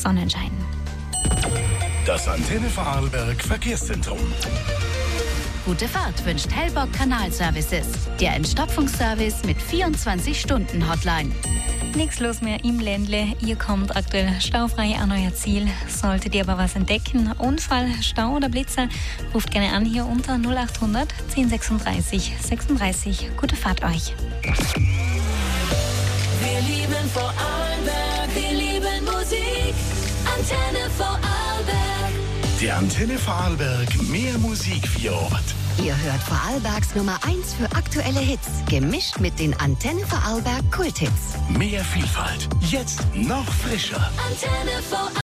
Sonnenschein. Das Antenne Vorarlberg Verkehrszentrum. Gute Fahrt wünscht Hellbock Kanalservices. Der Entstopfungsservice mit 24-Stunden-Hotline. Nichts los mehr im Ländle. Ihr kommt aktuell staufrei an euer Ziel. Solltet ihr aber was entdecken, Unfall, Stau oder Blitzer, ruft gerne an hier unter 0800 1036 36. Gute Fahrt euch. Wir lieben Vorarlberg, wir lieben Musik. Antenne Vorarlberg. Der Antenne Vorarlberg mehr Musik für Ihr Ort. Ihr hört Vorarlbergs Nummer 1 für aktuelle Hits, gemischt mit den Antenne Vorarlberg Kulthits. Mehr Vielfalt, jetzt noch frischer. Antenne Vorarlberg.